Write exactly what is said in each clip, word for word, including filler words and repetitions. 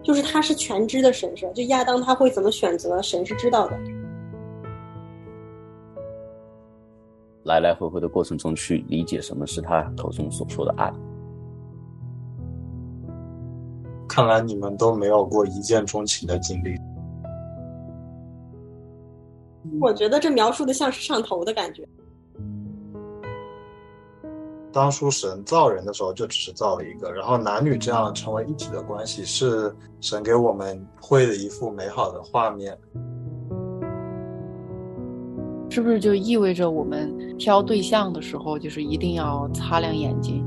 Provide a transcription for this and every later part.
就是他是全知的神是，就亚当他会怎么选择，神是知道的。 来来回回的过程中去理解什么是他口中所说的爱。 看来你们都没有过一见钟情的经历。 我觉得这描述的像是上头的感觉。 当初神造人的时候就只是造了一个，然后男女这样成为一体的关系是神给我们绘的一幅美好的画面。 是不是就意味着我们挑对象的时候就是一定要擦亮眼睛？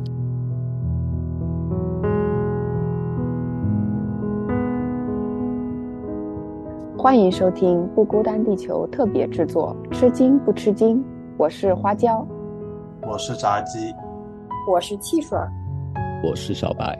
欢迎收听不孤单地球特别制作吃惊不吃惊，我是花椒， 我是炸鸡， 我是汽水， 我是小白。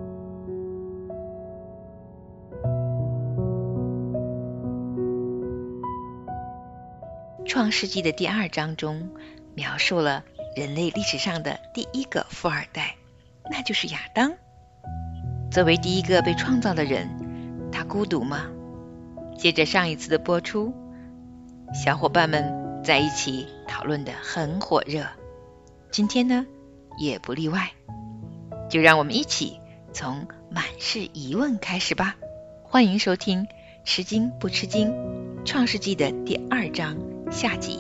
创世纪的第二章中描述了人类历史上的第一个富二代，那就是亚当。作为第一个被创造的人，他孤独吗？接着上一次的播出，小伙伴们在一起讨论得很火热，今天呢也不例外。就让我们一起从满是疑问开始吧。欢迎收听吃惊不吃惊，创世纪的第二章下集。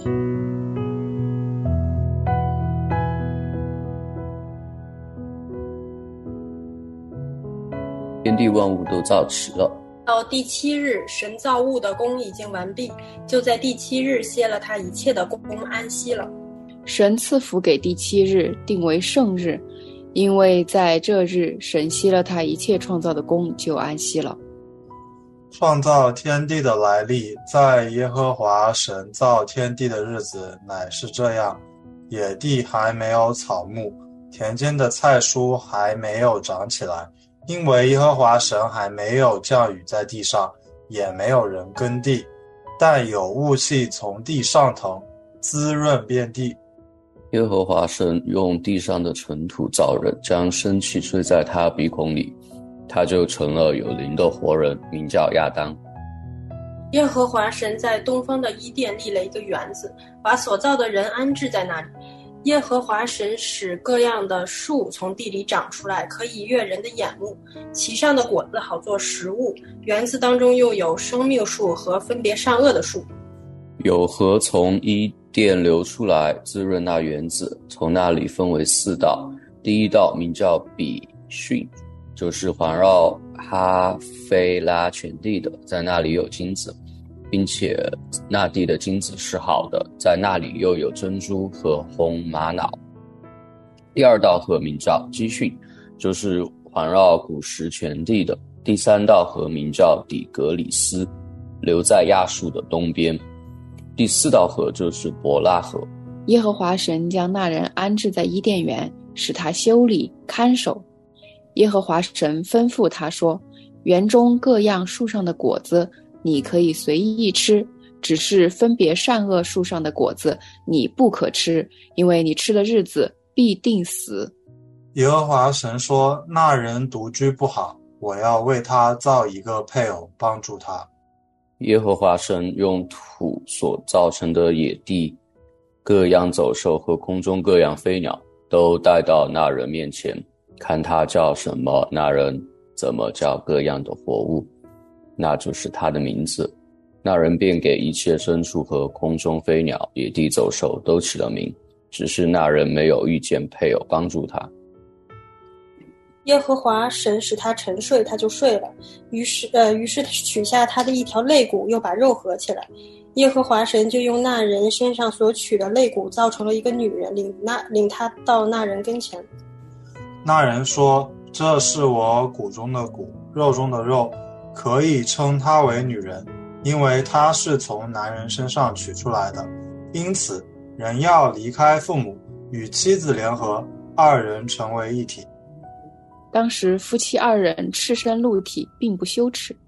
天地万物都造齐了， 到第七日，神造物的工已经完毕，就在第七日歇了他一切的工，安息了。 神赐福给第七日，定为圣日，因为在这日神息了他一切创造的工，就安息了。 创造天地的来历，在耶和华神造天地的日子乃是这样：野地还没有草木，田间的菜蔬还没有长起来，因为耶和华神还没有降雨在地上，也没有人耕地，但有雾气从地上腾，滋润遍地。 耶和华神用地上的尘土造人，将生气吹在他鼻孔里，他就成了有灵的活人，名叫亚当。 耶和华神在东方的伊甸立了一个园子，把所造的人安置在那里。耶和华神使各样的树从地里长出来，可以悦人的眼目，其上的果子好做食物。园子当中又有生命树和分别善恶的树。 有河从伊甸流出来，滋润那园子，从那里分为四道。第一道名叫比逊，就是环绕哈菲拉全地的，在那里有金子，并且那地的金子是好的，在那里又有珍珠和红玛瑙。第二道河名叫基训，就是环绕古时全地的。第三道河名叫底格里斯，流在亚述的东边。第四道河就是伯拉河。 耶和华神将那人安置在伊甸园，使他修理看守。耶和华神吩咐他说，园中各样树上的果子你可以随意吃，只是分别善恶树上的果子你不可吃，因为你吃的日子必定死。 耶和华神说，那人独居不好，我要为他造一个配偶帮助他。 耶和华神用土所造成的野地，各样走兽和空中各样飞鸟都带到那人面前，看他叫什么，那人怎么叫各样的活物，那就是他的名字。那人便给一切牲畜和空中飞鸟、野地走兽都起了名，只是那人没有遇见配偶帮助他。 耶和华神使他沉睡，他就睡了。于是，呃，于是取下他的一条肋骨，又把肉合起来。耶和华神就用那人身上所取的肋骨造成了一个女人，领那领他到那人跟前。 那人说，这是我骨中的骨，肉中的肉，可以称她为女人，因为她是从男人身上取出来的。因此，人要离开父母，与妻子联合，二人成为一体。 当时夫妻二人赤身露体，并不羞耻。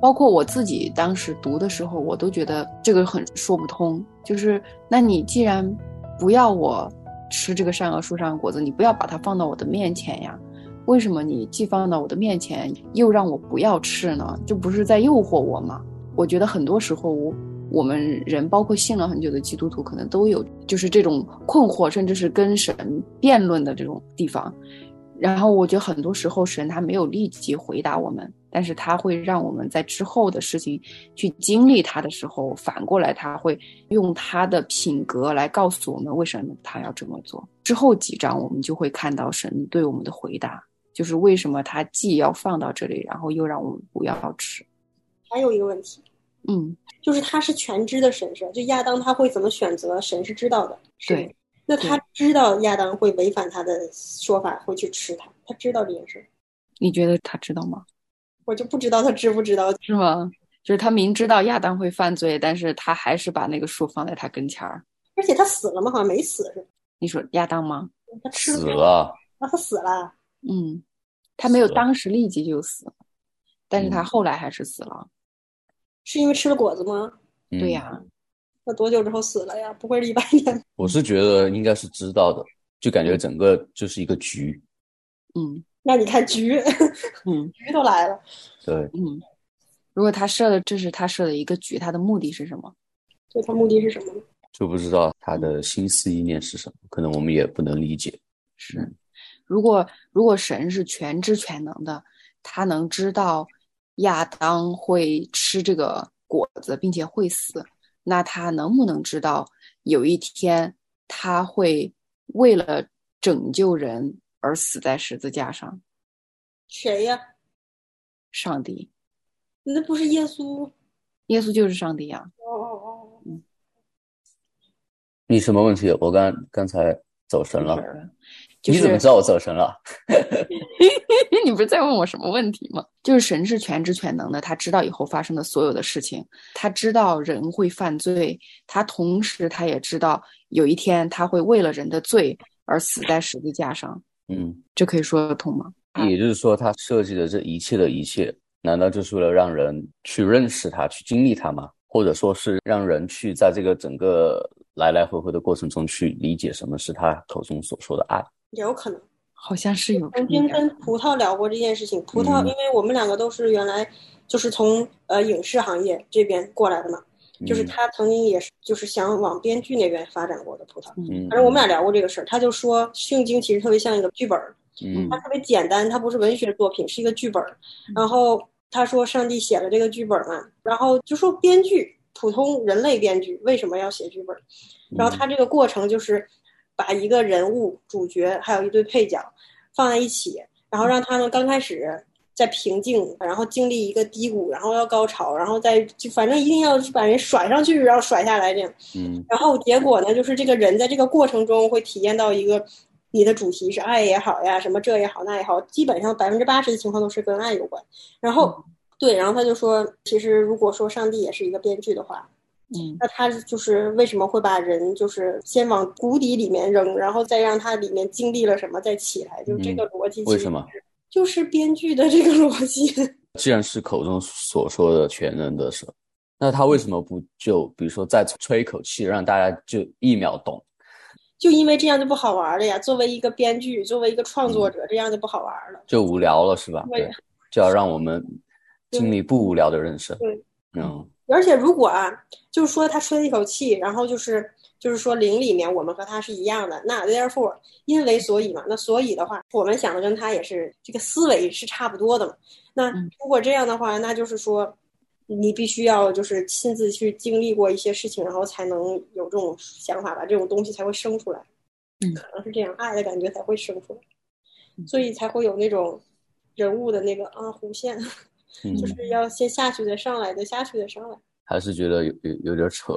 包括我自己当时读的时候，我都觉得这个很说不通。就是那你既然不要我吃这个善恶树上的果子，你不要把它放到我的面前呀，为什么你既放到我的面前又让我不要吃呢？这不是在诱惑我吗？我觉得很多时候我我们人包括信了很久的基督徒可能都有就是这种困惑，甚至是跟神辩论的这种地方。然后我觉得很多时候神他没有立即回答我们，但是他会让我们在之后的事情去经历他的时候，反过来他会用他的品格来告诉我们为什么他要这么做。之后几章我们就会看到神对我们的回答，就是为什么他既要放到这里，然后又让我们不要吃。 还有一个问题， 嗯， 就是他是全知的神是吧？就亚当他会怎么选择，神是知道的。 对， 那他知道亚当会违反他的说法，会去吃它，他知道这件事。 你觉得他知道吗？ 我就不知道他知不知道。 是吗？就是他明知道亚当会犯罪，但是他还是把那个树放在他跟前儿。 而且他死了吗？好像没死是吧？ 你说亚当吗？ 他吃死了。 啊，他死了。 嗯，他没有当时立即就死，但是他后来还是死了。 是因为吃了果子吗？ 嗯、 对呀。 那多久之后死了呀？不会是一百年？ 我是觉得应该是知道的，就感觉整个就是一个局。 嗯， 那你看局， 嗯， 局都来了。 对， 嗯，如果他设的这是他设的一个局，他的目的是什么？ 对，他目的是什么呢？ 就不知道他的心思意念是什么，可能我们也不能理解。 是，如果如果神是全知全能的，他能知道亚当会吃这个果子并且会死，那他能不能知道有一天他会为了拯救人而死在十字架上？ 谁呀？ 上帝。 那不是耶稣？ 耶稣就是上帝呀。 哦哦哦。 嗯。 你什么问题？我刚刚才走神了。 就是、 你怎么知道我走神了？ 你不是在问我什么问题吗？就是神是全知全能的，他知道以后发生的所有的事情，他知道人会犯罪，他同时他也知道有一天他会为了人的罪而死在十字架上。 嗯， 这可以说得通吗？ 也就是说他设计的这一切的一切，难道就是为了让人去认识他，去经历他吗？或者说是让人去在这个整个来来回回的过程中去理解什么是他口中所说的爱？ 也有可能， 好像是有。 曾经跟葡萄聊过这件事情。葡萄，因为我们两个都是原来就是从呃影视行业这边过来的嘛，嗯、就是他曾经也是就是想往编剧那边发展过的葡萄。 嗯， 反正我们俩聊过这个事儿，他就说圣经其实特别像一个剧本， 嗯， 它特别简单，它不是文学作品，是一个剧本。然后他说上帝写了这个剧本嘛，然后就说编剧，普通人类编剧为什么要写剧本？然后他这个过程就是把一个人物主角还有一堆配角放在一起，然后让他们刚开始在平静，然后经历一个低谷，然后要高潮，然后再就反正一定要把人甩上去，然后甩下来这样。 嗯， 然后结果呢，就是这个人在这个过程中会体验到一个你的主题是爱也好呀，什么这也好那也好，基本上百分之八十的情况都是跟爱有关。然后对，然后他就说，其实如果说上帝也是一个编剧的话。 嗯， 那他就是为什么会把人就是先往谷底里面扔，然后再让他里面经历了什么再起来，就这个逻辑、嗯、 为什么就是编剧的这个逻辑。 既然是口中所说的全能的神，那他为什么不就比如说再吹一口气让大家就一秒懂？ 就因为这样就不好玩了呀，作为一个编剧，作为一个创作者、嗯、这样就不好玩了， 就无聊了是吧？对，就要让我们经历不无聊的人生。 对， 嗯， 而且如果啊，就是说他吹了一口气，然后就是就是说灵里面我们和他是一样的，那 therefore 因为所以嘛，那所以的话，我们想的跟他也是这个思维是差不多的嘛。那如果这样的话，那就是说你必须要就是亲自去经历过一些事情，然后才能有这种想法吧，这种东西才会生出来。 嗯， 可能是这样，爱的感觉才会生出来，所以才会有那种人物的那个啊弧线。 嗯、 就是要先下去再上来，再下去再上来， 还是觉得有有有点扯。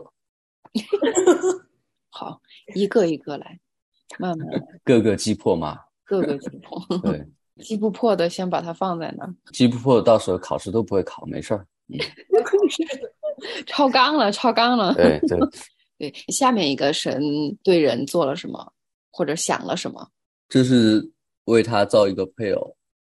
好，一个一个来，慢慢来， 各个击破嘛， 各个击破。 对， 击不破的先把它放在那儿， 击不破到时候考试都不会考，没事儿。嗯， 超纲了，超纲了。 对对对，下面一个神对人做了什么，或者想了什么？ 就是为他造一个配偶。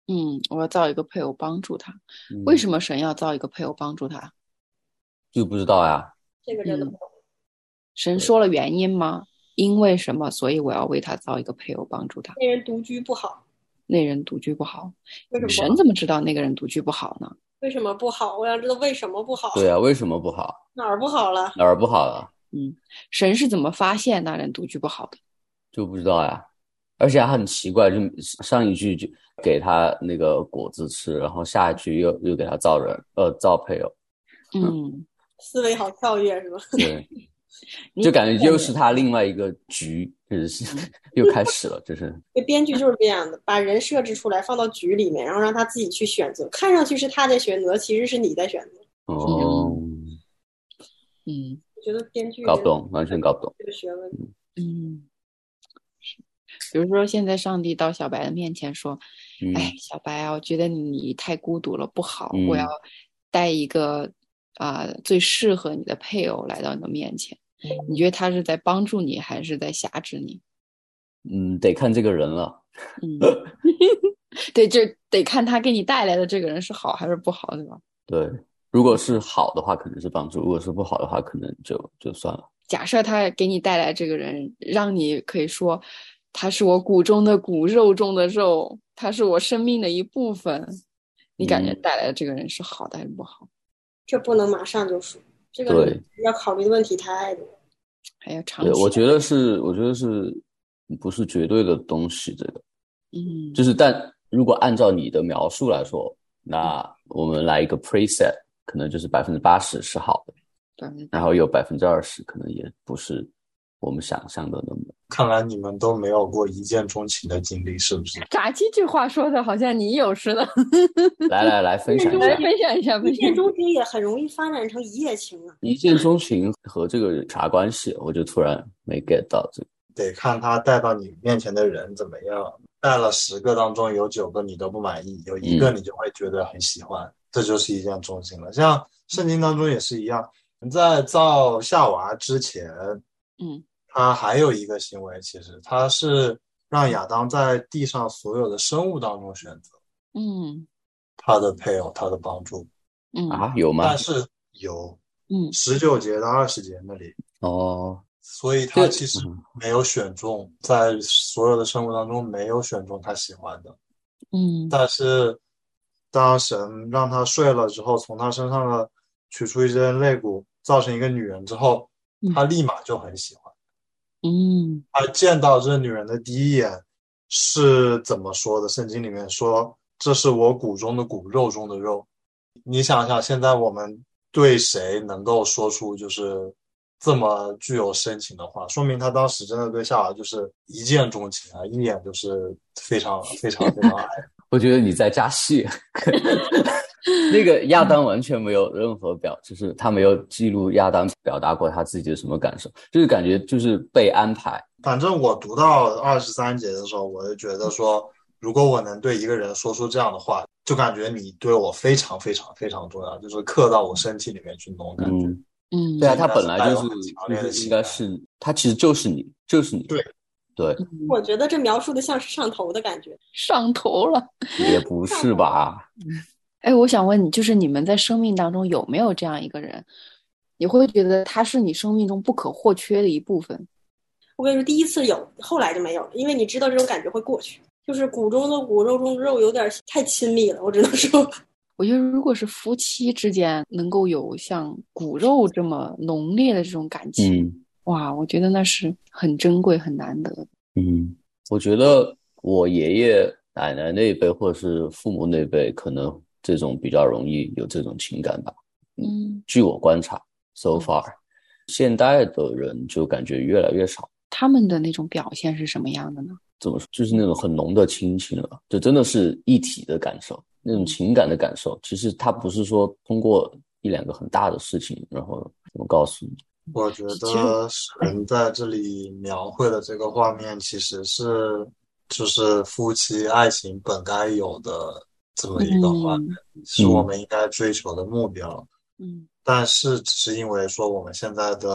嗯，我要造一个配偶帮助他。 嗯为什么神要造一个配偶帮助他？ 就不知道呀。 这个真的不懂。 神说了原因吗？因为什么，所以我要为他造一个配偶帮助他。 那人独居不好， 那人独居不好， 为什么不好神怎么知道那个人独居不好呢？ 为什么不好？我想知道为什么不好。 对啊，为什么不好？ 哪儿不好了？ 哪儿不好了？ 嗯，神是怎么发现那人独居不好的？ 就不知道呀。而且还很奇怪，就上一句就给他那个果子吃，然后下一句又又给他造人，呃，造配偶。 嗯， 思维好跳跃是吧？ 对，就感觉又是他另外一个局，就是又开始了，就是这编剧就是这样的，把人设置出来放到局里面，然后让他自己去选择，看上去是他在选择，其实是你在选择。 哦， 嗯， 我觉得编剧搞不懂，完全搞不懂。 这个学问。 嗯，比如说现在上帝到小白的面前说：“ 嗯哎，小白啊，我觉得你太孤独了，不好， 嗯我要带一个啊、呃最适合你的配偶来到你的面前。”你觉得他是在帮助你，还是在辖制你？ 嗯，得看这个人了。 嗯，对，这得看他给你带来的这个人是好还是不好，对吧？ 对，如果是好的话，可能是帮助；如果是不好的话，可能就就算了。 假设他给你带来这个人，让你可以说他是我骨中的骨，肉中的肉，他是我生命的一部分。你感觉带来的这个人是好的还是不好？ 这不能马上就说，这个对， 要考虑的问题太多， 还要长期。 对，我觉得是，我觉得是不是绝对的东西？这个， 嗯， 就是但如果按照你的描述来说，那我们来一个 preset， 可能就是百分之八十是好的，然后有百分之二十可能也不是我们想象的那么。 看来你们都没有过一见钟情的经历，是不是？ 咋这句话说的好像你有似的？ 来来来，分享一来下。 分享一下， 一见钟情也很容易发展成一夜情啊。 一见钟情和这个啥关系？我就突然没 get 到这个。 得看他带到你面前的人怎么样。带了十个当中有九个你都不满意，有一个你就会觉得很喜欢，嗯、这就是一见钟情了。像圣经当中也是一样，在造夏娃之前， 嗯， 他还有一个行为，其实他是让亚当在地上所有的生物当中选择， 嗯， 他的配偶，他的帮助。 嗯啊，有吗？ 但是有， 嗯， 十九节到二十节那里。 哦。 所以他其实没有选中，在所有的生物当中没有选中他喜欢的。 嗯， 但是当神让他睡了之后，从他身上的取出一些肋骨，造成一个女人之后，他立马就很喜欢。 嗯， 他见到这女人的第一眼是怎么说的？圣经里面说：“这是我骨中的骨，肉中的肉。”你想想，现在我们对谁能够说出就是这么具有深情的话，说明他当时真的对夏娃就是一见钟情啊，一眼就是非常非常非常爱。 我觉得你在加戏。那个亚当完全没有任何表，就是他没有记录亚当表达过他自己的什么感受，就是感觉就是被安排。 反正我读到二十三节的时候，我就觉得说，如果我能对一个人说出这样的话，就感觉你对我非常非常非常重要，就是刻到我身体里面去那种感觉。 嗯嗯， 对啊，他本来就是就是应该是他其实就是你，就是你。 对对， 我觉得这描述的像是上头的感觉。 上头了？ 也不是吧？ 哎，我想问你，就是你们在生命当中有没有这样一个人，你会觉得他是你生命中不可或缺的一部分？ 我跟你说，第一次有，后来就没有了，因为你知道这种感觉会过去，就是骨中的骨，肉中的肉，有点太亲密了，我只能说。 我觉得如果是夫妻之间能够有像骨肉这么浓烈的这种感情， 嗯， 哇，我觉得那是很珍贵很难得的。 嗯，我觉得我爷爷奶奶那一辈或者是父母那一辈可能这种比较容易有这种情感吧。 嗯， 据我观察 so far、嗯、现代的人就感觉越来越少。 他们的那种表现是什么样的呢？ 怎么说，就是那种很浓的亲情了，就真的是一体的感受，那种情感的感受。其实它不是说通过一两个很大的事情然后我告诉你。 我觉得神在这里描绘的这个画面其实是就是夫妻爱情本该有的这么一个画面、嗯、是我们应该追求的目标。 嗯， 但是只是因为说我们现在的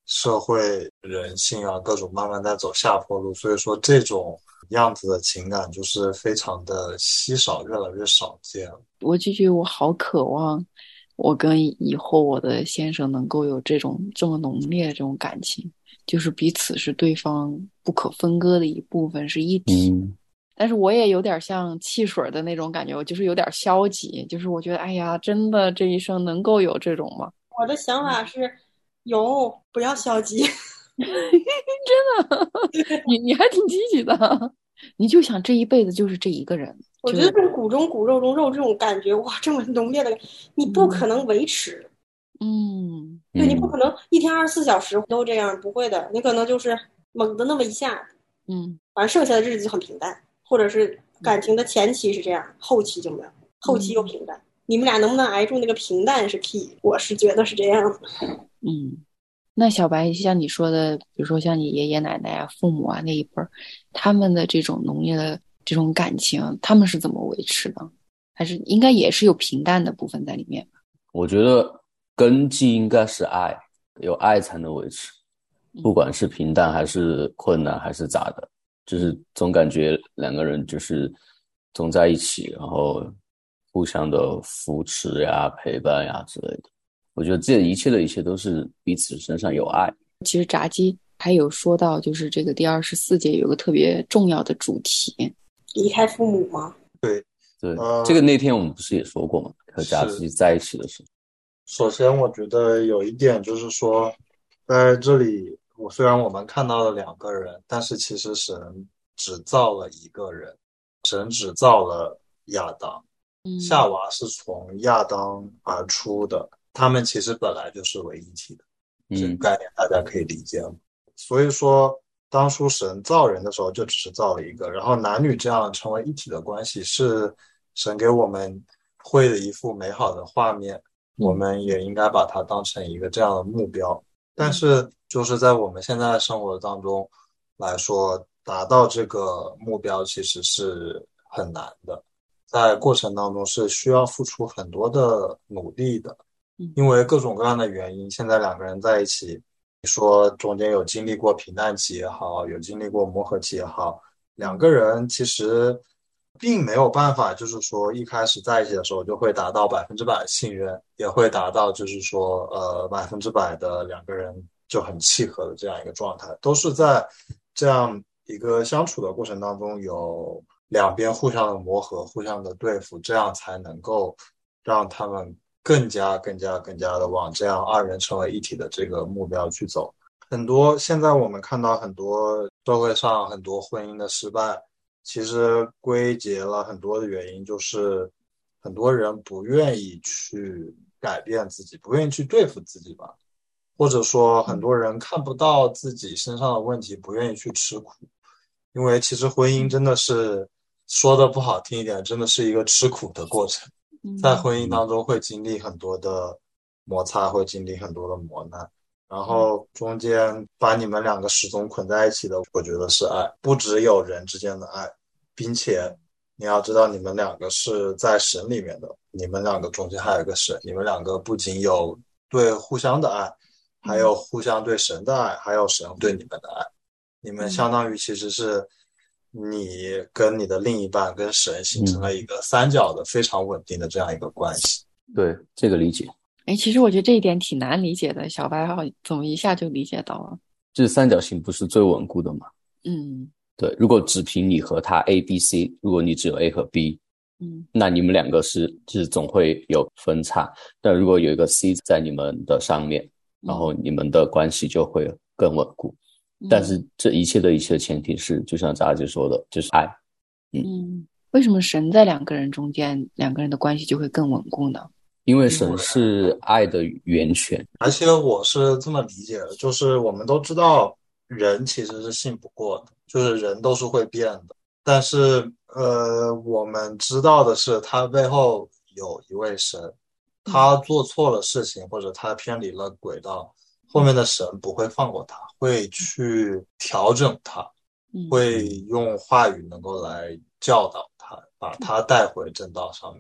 社会人性啊各种慢慢在走下坡路，所以说这种样子的情感就是非常的稀少，越来越少见。 我就觉得我好渴望我跟以后我的先生能够有这种这么浓烈的这种感情，就是彼此是对方不可分割的一部分，是一体。 嗯， 但是我也有点像汽水的那种感觉，我就是有点消极，就是我觉得哎呀，真的这一生能够有这种吗？ 我的想法是有，不要消极。 真的你你还挺积极的，你就想这一辈子就是这一个人。 我觉得这种骨中骨肉中肉这种感觉，哇，这么浓烈的，你不可能维持。 嗯， 对，你不可能一天二十四小时都这样，不会的。你可能就是猛的那么一下， 嗯， 完剩下的日子就很平淡，或者是感情的前期是这样，后期就没有，后期又平淡。嗯、你们俩能不能挨住那个平淡是 key， 我是觉得是这样的。 嗯。那小白像你说的，比如说像你爷爷奶奶啊、父母啊那一辈儿，他们的这种浓烈的这种感情，他们是怎么维持的？还是应该也是有平淡的部分在里面吧？ 我觉得根基应该是爱，有爱才能维持，不管是平淡还是困难还是咋的，就是总感觉两个人就是总在一起，然后互相的扶持呀、陪伴呀之类的。我觉得这一切的一切都是彼此身上有爱。 其实炸鸡还有说到，就是这个第二十四节有个特别重要的主题， 离开父母吗？ 对对、 呃， 这个那天我们不是也说过吗？和炸鸡在一起的时候。 首先我觉得有一点就是说，在这里我虽然我们看到了两个人，但是其实神只造了一个人，神只造了亚当，嗯、夏娃是从亚当而出的，他们其实本来就是为一体的，这个概念大家可以理解吗？嗯、所以说当初神造人的时候就只是造了一个，然后男女这样成为一体的关系是神给我们绘的一幅美好的画面，我们也应该把它当成一个这样的目标。但是就是在我们现在的生活当中来说，达到这个目标其实是很难的，在过程当中是需要付出很多的努力的，因为各种各样的原因，现在两个人在一起，你说中间有经历过平淡期也好，有经历过磨合期也好，两个人其实并没有办法就是说一开始在一起的时候就会达到百分之百信任，也会达到就是说呃百分之百的两个人就很契合的这样一个状态，都是在这样一个相处的过程当中有两边互相的磨合，互相的对付，这样才能够让他们更加更加更加的往这样二人成为一体的这个目标去走。很多现在我们看到很多社会上很多婚姻的失败，其实归结了很多的原因，就是很多人不愿意去改变自己，不愿意去对付自己吧，或者说很多人看不到自己身上的问题，不愿意去吃苦。因为其实婚姻真的是说的不好听一点，真的是一个吃苦的过程，在婚姻当中会经历很多的摩擦，会经历很多的磨难，然后中间把你们两个始终捆在一起的，我觉得是爱，不只有人之间的爱，并且你要知道你们两个是在神里面的，你们两个中间还有一个神，你们两个不仅有对互相的爱，还有互相对神的爱，还有神对你们的爱，你们相当于其实是你跟你的另一半跟神形成了一个三角的非常稳定的这样一个关系。 对，这个理解。 哎，其实我觉得这一点挺难理解的，小白好怎么一下就理解到了？ 这三角形不是最稳固的吗？ 嗯， 对，如果只凭你和他 A、B、C， 如果你只有 A 和 B， 嗯，那你们两个是就是总会有分叉。但如果有一个 C 在你们的上面，然后你们的关系就会更稳固。嗯、但是这一切的一切的前提是，就像扎姐说的，就是爱。嗯， 嗯，为什么神在两个人中间，两个人的关系就会更稳固呢？ 因为神是爱的源泉。 而且我是这么理解的，就是我们都知道人其实是信不过的，就是人都是会变的，但是呃，我们知道的是他背后有一位神，他做错了事情或者他偏离了轨道，后面的神不会放过他，会去调整他，会用话语能够来教导他，把他带回正道上面。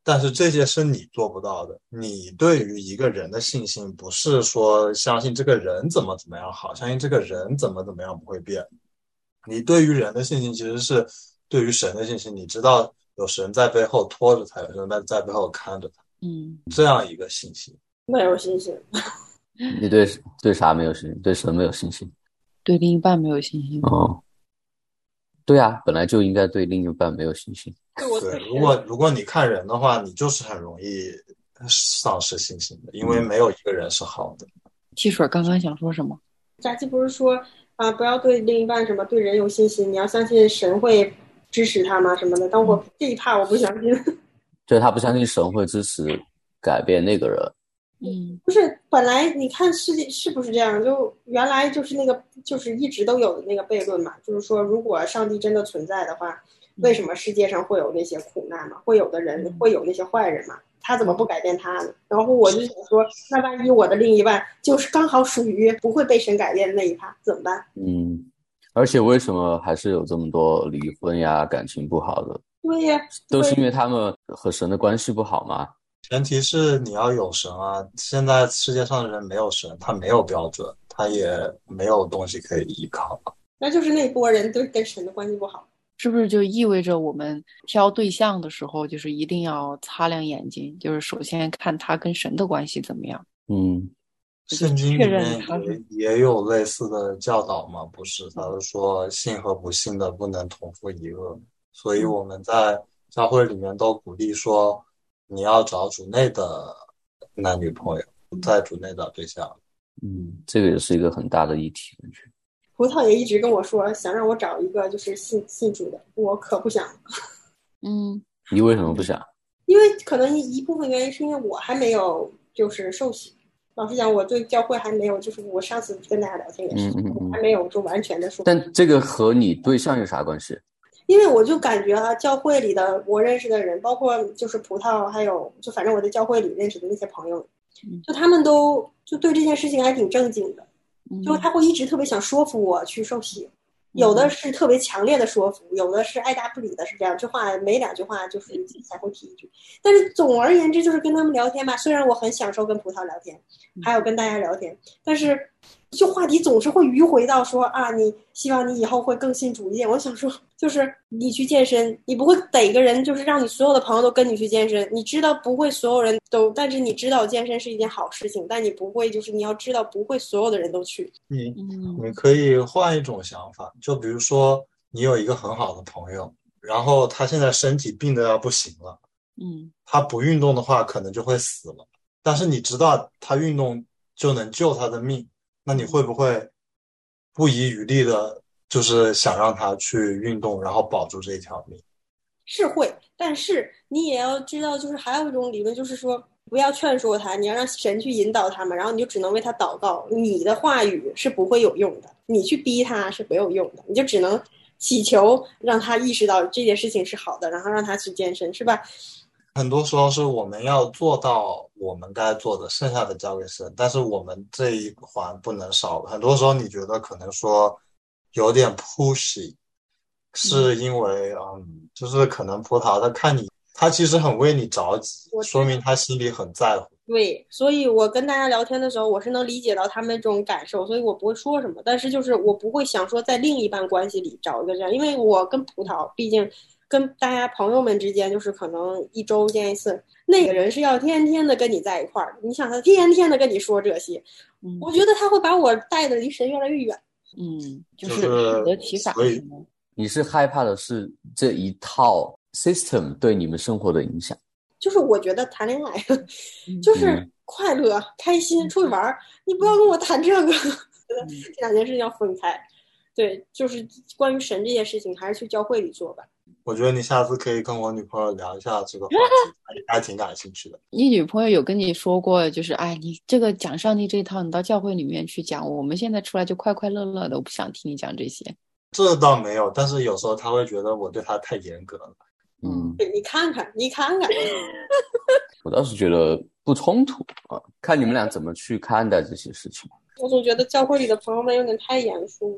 但是这些是你做不到的。你对于一个人的信心不是说相信这个人怎么怎么样好，相信这个人怎么怎么样不会变。你对于人的信心其实是对于神的信心，你知道有神在背后拖着他，有神在背后看着他， 嗯， 这样一个信心。 没有信心。 你对对啥没有信心？对神没有信心？ 对另一半没有信心。 哦，对啊，本来就应该对另一半没有信心。 对，如果如果你看人的话，你就是很容易丧失信心的，因为没有一个人是好的。 汽水刚刚想说什么？ 佳琪不是说啊、呃，不要对另一半什么对人有信心，你要相信神会支持他吗什么的？但我这一趴我不相信。 对，他不相信神会支持改变那个人。 嗯， 不是，本来你看世界是不是这样？就原来就是那个，就是一直都有的那个悖论嘛，就是说，如果上帝真的存在的话，为什么世界上会有那些苦难嘛？会有的人会有那些坏人嘛？他怎么不改变他呢？然后我就想说，那万一我的另一半就是刚好属于不会被神改变的那一趴，怎么办？ 嗯，而且为什么还是有这么多离婚呀、感情不好的？ 对呀， 都是因为他们和神的关系不好吗？ 前提是你要有神啊！现在世界上的人没有神，他没有标准，他也没有东西可以依靠。 那就是那波人对跟神的关系不好， 是不是就意味着我们挑对象的时候，就是一定要擦亮眼睛，就是首先看他跟神的关系怎么样？ 嗯， 圣经里面也也有类似的教导吗？不是，他是说信和不信的不能同父一轭，所以我们在教会里面都鼓励说，你要找主内的男女朋友，不在主内找对象。 嗯，这个也是一个很大的议题。 葡萄也一直跟我说，想让我找一个就是信信主的，我可不想。 嗯， 你为什么不想？ 因为可能一部分原因是因为我还没有就是受洗。老实讲，我对教会还没有，就是我上次跟大家聊天也是， 嗯嗯嗯， 还没有就完全的说。 但这个和你对象有啥关系？ 因为我就感觉啊，教会里的我认识的人，包括就是葡萄，还有就反正我在教会里认识的那些朋友，就他们都就对这件事情还挺正经的，就他会一直特别想说服我去受洗，有的是特别强烈的说服，有的是爱答不理的，是两句话没两句话就是才会提一句。但是总而言之，就是跟他们聊天吧，虽然我很享受跟葡萄聊天，还有跟大家聊天，但是就话题总是会迂回到说啊，你希望你以后会更信主一点。我想说，就是你去健身，你不会逮个人就是让你所有的朋友都跟你去健身，你知道不会所有人都，但是你知道健身是一件好事情，但你不会就是你要知道不会所有的人都去。 你你可以换一种想法，就比如说你有一个很好的朋友，然后他现在身体病得要不行了， 嗯， 他不运动的话可能就会死了，但是你知道他运动就能救他的命，那你会不会不遗余力的就是想让他去运动，然后保住这一条命？ 是会，但是你也要知道，就是还有一种理论，就是说不要劝说他，你要让神去引导他们，然后你就只能为他祷告，你的话语是不会有用的，你去逼他是没有用的，你就只能祈求让他意识到这件事情是好的，然后让他去健身，是吧？ 很多时候是我们要做到我们该做的，剩下的交给神，但是我们这一环不能少。很多时候你觉得可能说有点 pushy， 是因为嗯，就是可能葡萄他看你，他其实很为你着急，说明他心里很在乎。 对，所以我跟大家聊天的时候，我是能理解到他们这种感受，所以我不会说什么，但是就是我不会想说在另一半关系里找一个这样，因为我跟葡萄毕竟跟大家朋友们之间就是可能一周见一次，那个人是要天天的跟你在一块儿，你想他天天的跟你说这些，嗯，我觉得他会把我带的离神越来越远。 嗯，就是适得其反。 所以你是害怕的是这一套 system 对你们生活的影响？ 就是我觉得谈恋爱就是快乐、嗯、开心，出去玩，你不要跟我谈这个，嗯、这两件事情要分开。对，就是关于神这件事情，还是去教会里做吧。 我觉得你下次可以跟我女朋友聊一下这个话题，还挺感兴趣的。 你女朋友有跟你说过，就是哎，你这个讲上帝这一套，你到教会里面去讲，我们现在出来就快快乐乐的，我不想听你讲这些。 这倒没有，但是有时候她会觉得我对她太严格了。 嗯， 你看看，你看看， 我倒是觉得不冲突啊，看你们俩怎么去看待这些事情。 我总觉得教会里的朋友们有点太严肃。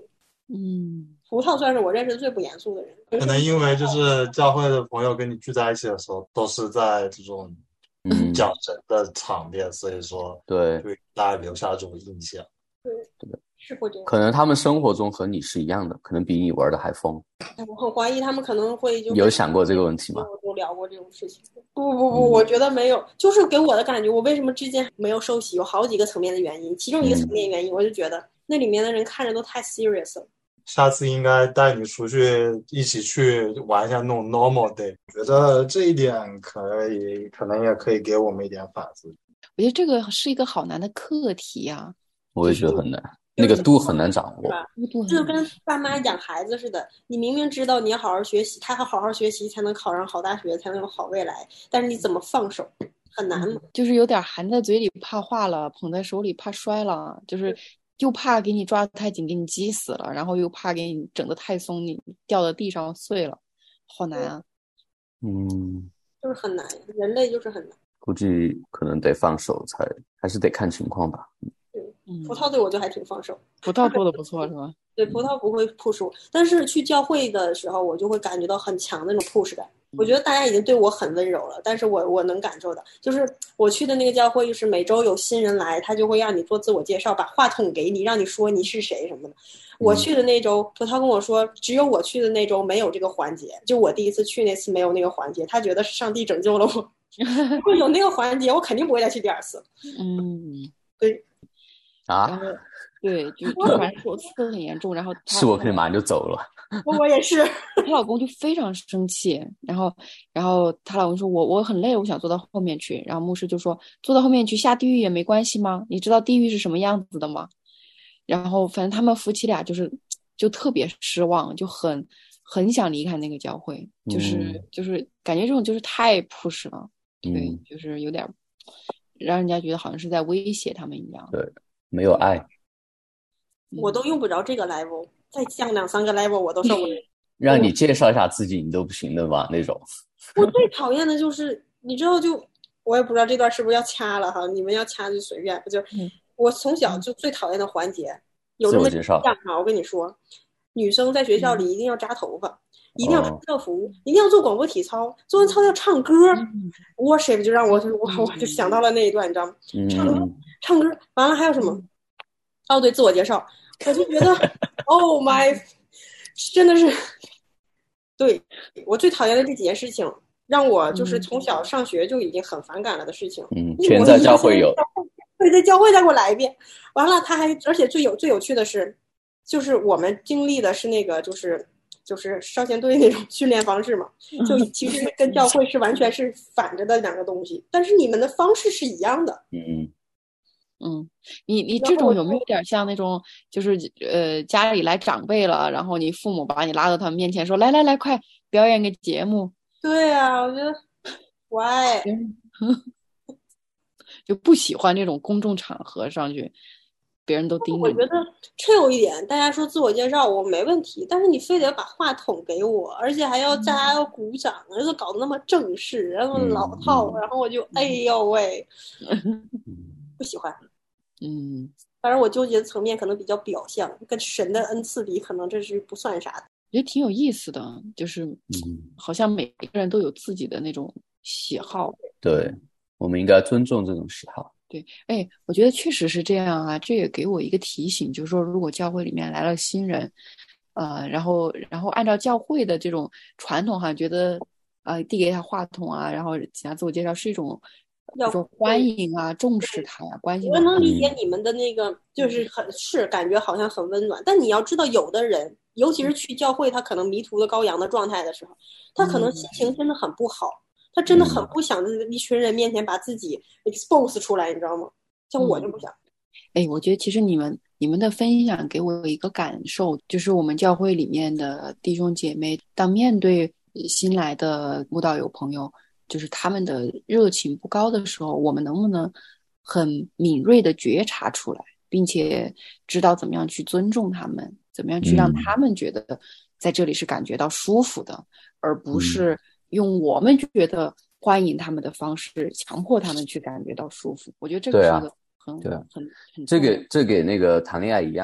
嗯， 葡萄算是我认识最不严肃的人。 可能因为就是教会的朋友跟你聚在一起的时候，都是在这种嗯讲神的场面，所以说对对大家留下这种印象。 对，是会这样。 可能他们生活中和你是一样的，可能比你玩的还疯。 我很怀疑他们可能会就有想过这个问题吗？ 我都聊过这种事情。不不不，我觉得没有，就是给我的感觉，我为什么之间没有受洗，有好几个层面的原因。其中一个层面原因，我就觉得那里面的人看着都太 serious 了。 下次应该带你出去一起去玩一下那种 normal day， 觉得这一点可以，可能也可以给我们一点反思。 我觉得这个是一个好难的课题啊， 我也觉得很难，那个度很难掌握。 这就跟爸妈养孩子似的，你明明知道你要好好学习，他要好好学习才能考上好大学，才能有好未来，但是你怎么放手，很难嘛。 就是有点含在嘴里怕化了，捧在手里怕摔了，就是又怕给你抓得太紧给你挤死了，然后又怕给你整得太松你掉到地上碎了，好难啊。 嗯， 就是很难，人类就是很难。 估计可能得放手才，还是得看情况吧。 嗯，葡萄对我就还挺放手。 葡萄做的不错是吧？ 对，葡萄不会 push 我，但是去教会的时候，我就会感觉到很强的那种 push 感。我觉得大家已经对我很温柔了，但是我我能感受到，就是我去的那个教会，就是每周有新人来，他就会让你做自我介绍，把话筒给你，让你说你是谁什么的。我去的那周，葡萄跟我说，只有我去的那周没有这个环节，就我第一次去那次没有那个环节，他觉得是上帝拯救了我。如果有那个环节，我肯定不会再去第二次。 嗯， 对。 啊， 对，就就反正我刺得很严重，然后是我可以马上就走了。 我也是。 她老公就非常生气，然后然后她老公说我我很累，我想坐到后面去，然后牧师就说坐到后面去下地狱也没关系吗？你知道地狱是什么样子的吗？然后反正他们夫妻俩就是就特别失望，就很很想离开那个教会，就是、嗯、就是感觉这种就是太 push 了，对、嗯，就是有点让人家觉得好像是在威胁他们一样。 对，没有爱。 我都用不着这个 level， 再降两三个 level 我都受不了。 让你介绍一下自己你都不行的吧那种。 我最讨厌的就是你知道，就我也不知道这段是不是要掐了哈，你们要掐就随便。就、嗯、我从小就最讨厌的环节有这么一项哈，我跟你说，女生在学校里一定要扎头发、嗯、一定要穿校服、哦、一定要做广播体操，做完操要唱歌、嗯、worship 就让我我我就想到了那一段，你知道吗、嗯、唱歌唱歌完了还有什么、嗯、哦对，自我介绍，我就觉得Oh my 真的是对我最讨厌的这几件事情，让我就是从小上学就已经很反感了的事情。 嗯，全在教会有。 对，在教会再给我来一遍。完了，他还而且最有最有趣的是，就是我们经历的是那个就是就是少先队那种训练方式嘛，就其实跟教会是完全是反着的两个东西，但是你们的方式是一样的。 嗯。 嗯，你你这种有没有点像那种，就是呃家里来长辈了，然后你父母把你拉到他们面前说，来来来，快表演个节目。 对啊，我觉得 why 就不喜欢这种公众场合上去，别人都盯着你。 我觉得 chill 一点，大家说自我介绍我没问题，但是你非得把话筒给我，而且还要大家要鼓掌，而且搞得那么正式，然后老套，嗯、然后我就、嗯、哎呦喂。不喜欢， 嗯， 当然我纠结的层面可能比较表象，跟神的恩赐比，可能这是不算啥的。 我觉得挺有意思的，就是好像每个人都有自己的那种喜好。 对，我们应该尊重这种喜好。 对，哎，我觉得确实是这样啊，这也给我一个提醒，就是说，如果教会里面来了新人，呃，然后然后按照教会的这种传统哈，觉得呃递给他话筒啊，然后请他自我介绍是一种。要说欢迎啊，重视他呀、啊，关心他。 我能理解你们的那个，就是很是感觉好像很温暖，但你要知道，有的人，尤其是去教会，他可能迷途的羔羊的状态的时候，他可能心情真的很不好，他真的很不想在一群人面前把自己 expose 出来，你知道吗？像我就不想。 哎，我觉得其实你们你们的分享给我一个感受，就是我们教会里面的弟兄姐妹，当面对新来的慕道友朋友。就是他们的热情不高的时候，我们能不能很敏锐的觉察出来，并且知道怎么样去尊重他们，怎么样去让他们觉得在这里是感觉到舒服的，嗯、而不是用我们觉得欢迎他们的方式强迫他们去感觉到舒服。我觉得这个是一个很、 对啊、 很很这个这给那个谈恋爱一样，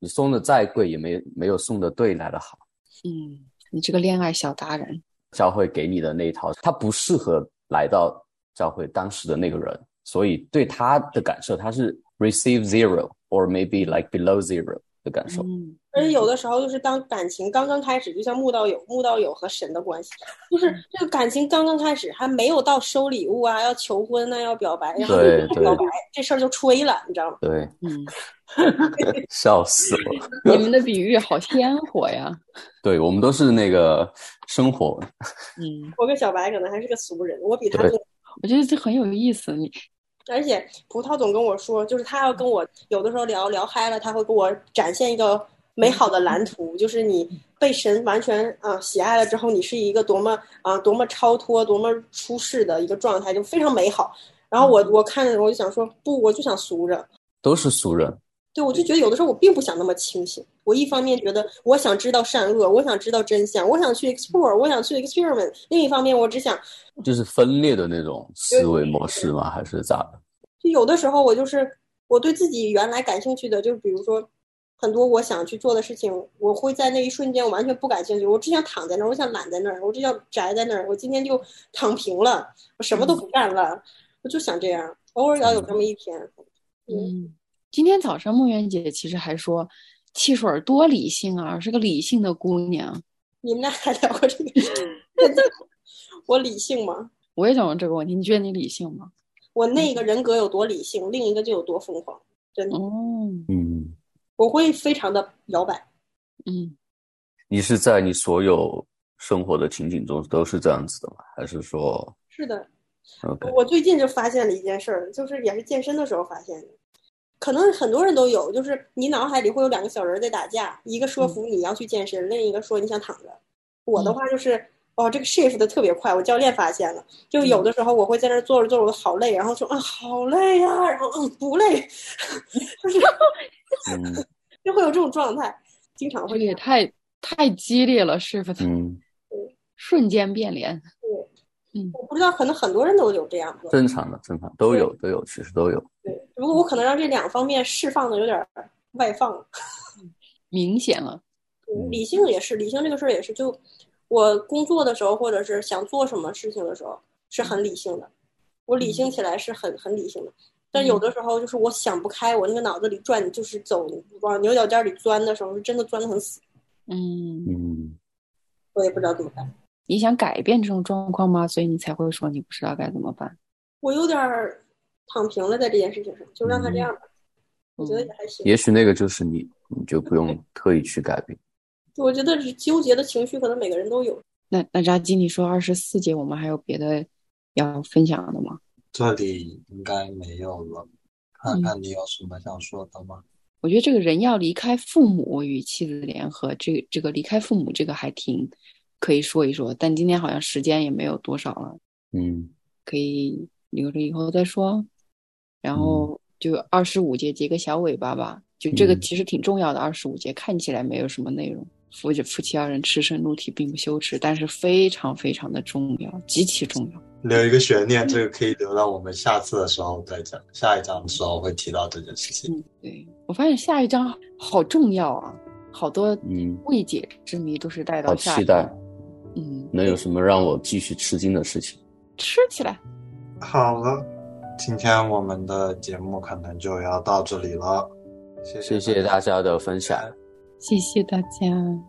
你送的再贵也没没有送的对来的好。 嗯，你这个恋爱小达人。 教会给你的那一套，他不适合来到教会当时的那个人，所以对他的感受，他是 receive zero or maybe like below zero 的感受。 嗯，而且有的时候就是当感情刚刚开始，就像慕道友慕道友和神的关系，就是这个感情刚刚开始，还没有到收礼物啊，要求婚啊，要表白，然后对对表白这事儿就吹了，你知道吗？ 对， 嗯， 笑死了。 你们的比喻好鲜活呀。 对，我们都是那个生活。 嗯， 我跟小白可能还是个俗人，我比他更。 我觉得这很有意思。你而且葡萄总跟我说，就是他要跟我有的时候聊聊嗨了，他会给我展现一个美好的蓝图，就是你被神完全啊、呃、喜爱了之后，你是一个多么啊、呃、多么超脱、多么出世的一个状态，就非常美好。然后我我看着我就想说，不，我就想俗着， 都是俗人。 对，我就觉得有的时候我并不想那么清醒。我一方面觉得我想知道善恶，我想知道真相，我想去 explore， 我想去 experiment。另一方面，我只想就是分裂的那种思维模式吗？还是咋的？ 就有的时候我就是我对自己原来感兴趣的，就比如说很多我想去做的事情，我会在那一瞬间我完全不感兴趣，我只想躺在那儿，我想懒在那儿，我只想宅在那儿，我今天就躺平了，我什么都不干了，嗯、我就想这样，偶尔要有这么一天。 嗯。嗯，今天早上梦圆姐其实还说汽水多理性啊，是个理性的姑娘。 你们俩还聊过这个我理性吗？ 我也想问这个问题，你觉得你理性吗？ 我那个人格有多理性，另一个就有多疯狂，真的。 哦， 嗯， 我会非常的摇摆。 嗯， 你是在你所有生活的情景中都是这样子的吗？还是说？ 是的。 Okay. 我最近就发现了一件事儿，就是也是健身的时候发现的，可能很多人都有，就是你脑海里会有两个小人在打架，一个说服你要去健身，嗯、另一个说你想躺着。我的话就是。嗯哦，这个 shift 的特别快，我教练发现了。就有的时候我会在那儿坐着坐着，我好累，然后说啊好累呀、啊，然后嗯不累，就是就会有这种状态，经常会。 这也太太激烈了 shift， 嗯， 瞬间变脸。 对，嗯，我不知道，可能很多人都有这样的。 正常的，正常都有，都有，其实都有。 对，如果我可能让这两方面释放的有点外放， 明显了。 嗯，理性也是，理性这个事儿也是就。我工作的时候，或者是想做什么事情的时候，是很理性的。我理性起来是很很理性的，但有的时候就是我想不开，我那个脑子里转，就是走往牛角尖里钻的时候，是真的钻得很死。 嗯嗯， 我也不知道怎么办。 你想改变这种状况吗？所以你才会说你不知道该怎么办。 我有点躺平了，在这件事情上，就让他这样吧。嗯、我觉得也还行。 也许那个就是你，你就不用特意去改变。 我觉得纠结的情绪可能每个人都有。 那那扎基，你说二十四节我们还有别的要分享的吗？ 这里应该没有了，看看你有什么想说的吗？ 嗯、我觉得这个人要离开父母与妻子联合，这个这个离开父母这个还挺可以说一说，但今天好像时间也没有多少了， 嗯， 可以留着以后再说。然后就二十五节结个小尾巴吧，就这个其实挺重要的。二十五节看起来没有什么内容。夫夫妻二人赤身露体并不羞耻，但是非常非常的重要，极其重要。 留一个悬念，这个可以留到我们下次的时候再讲。下一章的时候会提到这件事情。 嗯，对，我发现下一章好重要啊，好多未解之谜都是带到下一章。 好期待。嗯，能有什么让我继续吃惊的事情？ 吃起来。 好了，今天我们的节目可能就要到这里了。谢谢谢谢大家的分享。 谢谢大家。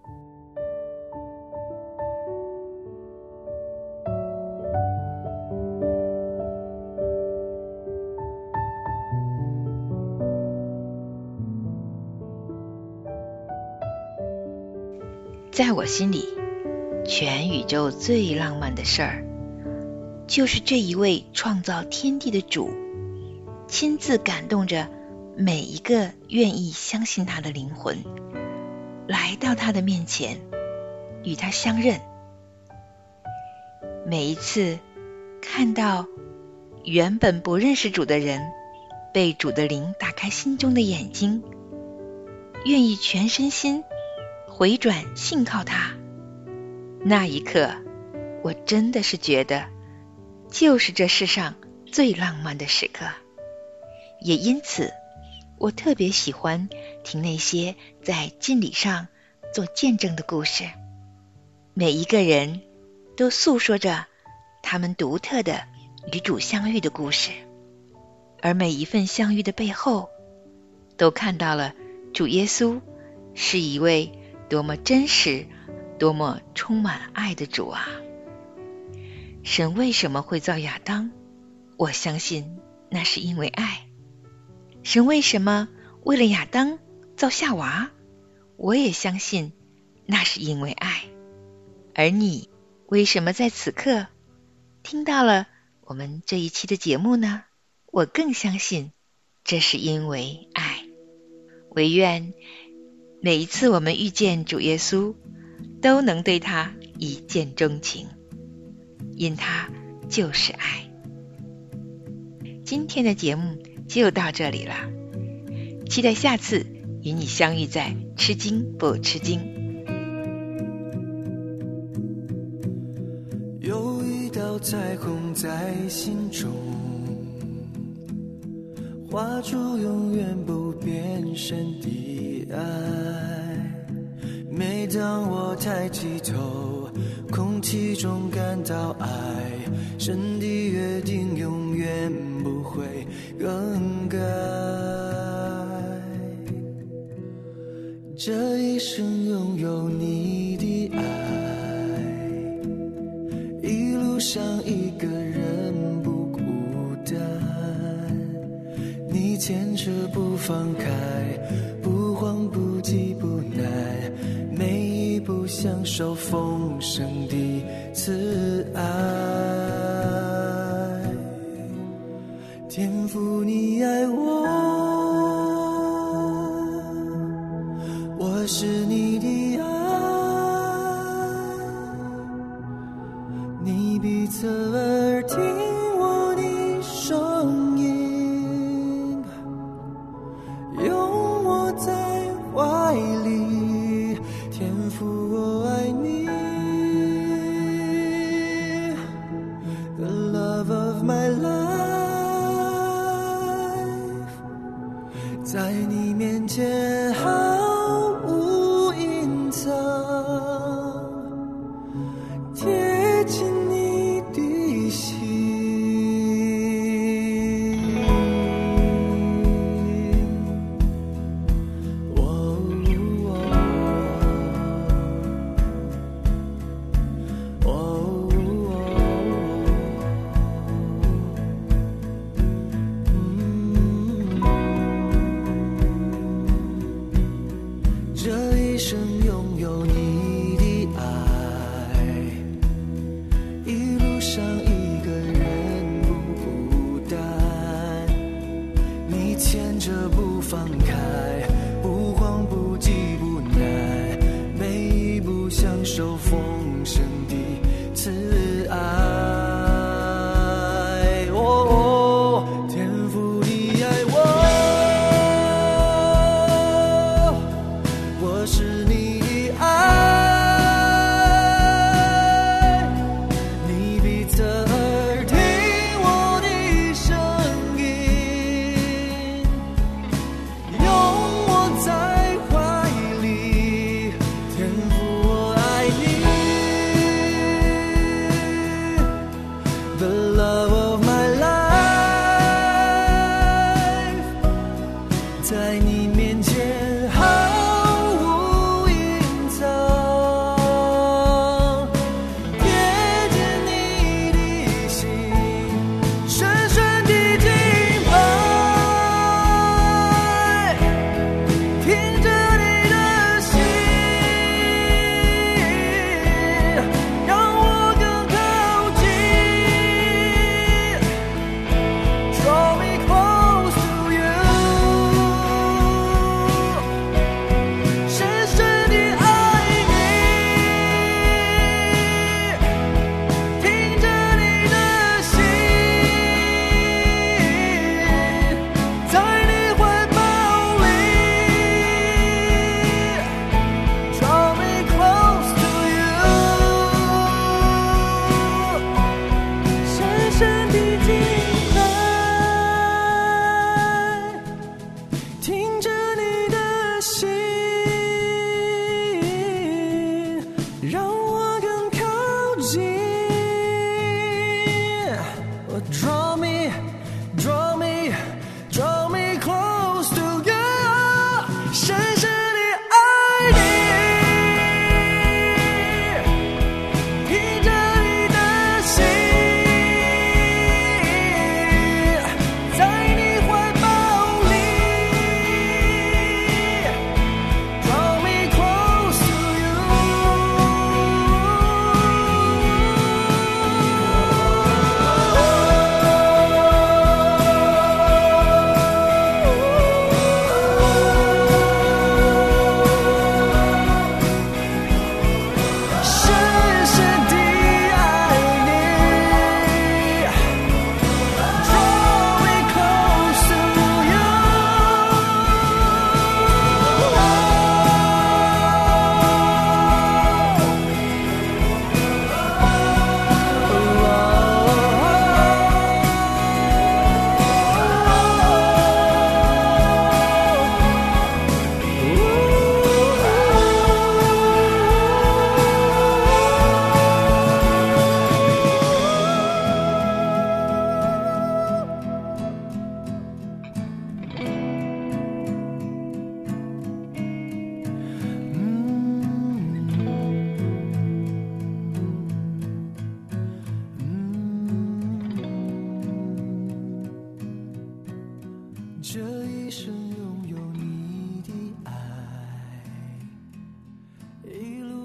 在我心里，全宇宙最浪漫的事儿，就是这一位创造天地的主，亲自感动着每一个愿意相信他的灵魂，来到他的面前，与他相认。每一次看到原本不认识主的人，被主的灵打开心中的眼睛，愿意全身心回转信靠他，那一刻，我真的是觉得，就是这世上最浪漫的时刻。也因此， 我特别喜欢听那些在敬礼上做见证的故事，每一个人都诉说着他们独特的与主相遇的故事，而每一份相遇的背后，都看到了主耶稣是一位多么真实、多么充满爱的主啊！神为什么会造亚当？我相信那是因为爱。神为什么为了亚当造夏娃？我也相信那是因为爱。而你为什么在此刻听到了我们这一期的节目呢？我更相信这是因为爱。唯愿每一次我们遇见主耶稣，都能对他一见钟情，因他就是爱。今天的节目就到这里了，期待下次与你相遇在吃惊不吃惊。 有一道彩虹在心中，画出永远不变身的爱。每当我抬起头，空气中感到爱，神的约定永远不会更改。这一生拥有你的爱，一路上一个人不孤单，你牵着不放开，不慌不急不难，每一步享受丰盛的慈爱。天父你爱我，我是你的爱，你必侧耳听我的声音，拥我在怀里，天父我爱你。 The love of my life， 在你面前毫无隐藏，贴近你的心。哦哦哦嗯，这一生拥有你的爱，一路上一个人不孤单，你牵着不放开，不慌不急不难，每一步享受丰盛的慈爱。哦哦，天父你爱我，我是你的爱，你必侧耳听我的声音，拥我在怀里，天父我爱你。The love of my life， 在你面前毫无隐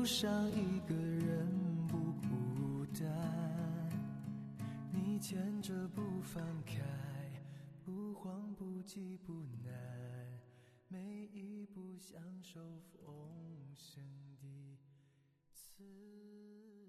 上一个人不孤单，你牵着不放开，不慌不急不难，每一步享受丰盛的赐。